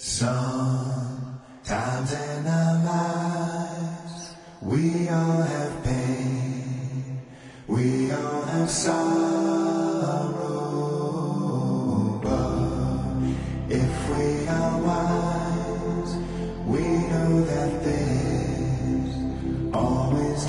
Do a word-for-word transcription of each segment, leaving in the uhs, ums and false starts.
Sometimes in our lives we all have pain, we all have sorrow, but if we are wise, we know that there's always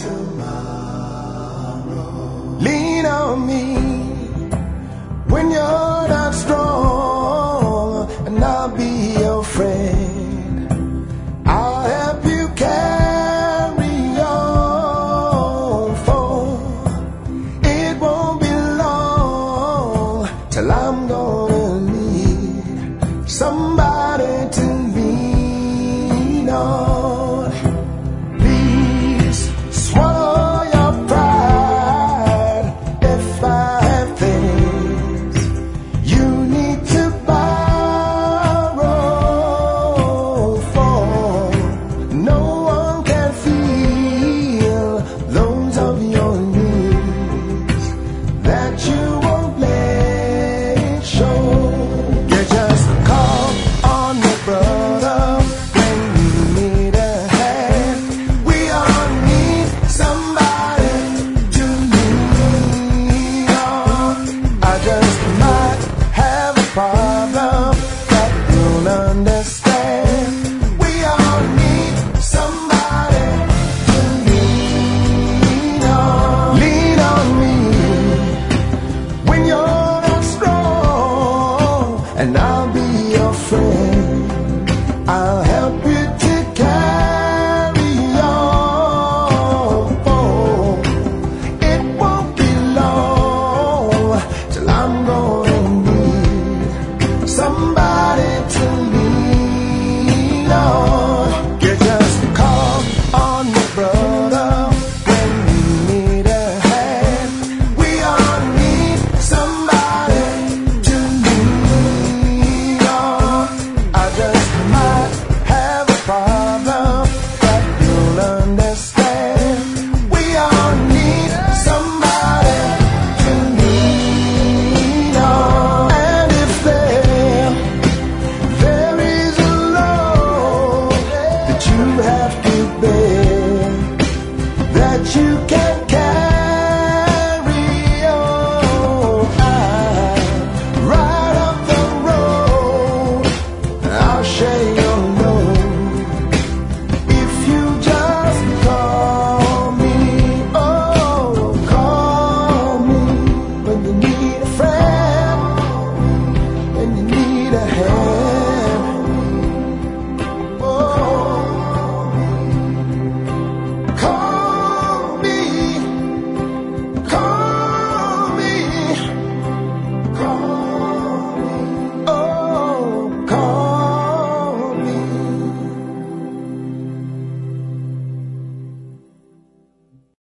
tomorrow. Lean on me when you're not strong, and I'll be your friend. I'll help you carry on, for it won't be long till I'm gonna need somebody to lean on. Please swallow your pride if I have things you need to borrow, for no one can feel those of your needs that you won't let it show. You just call on your brother when you need a hand. We all need somebody to lean on. I just might have a problem that you'll understand. We all need somebody to lean on. Lean on me when you're not strong, and I'll be your friend. I'll help you to carry on, for it won't be long till I'm gonna need somebody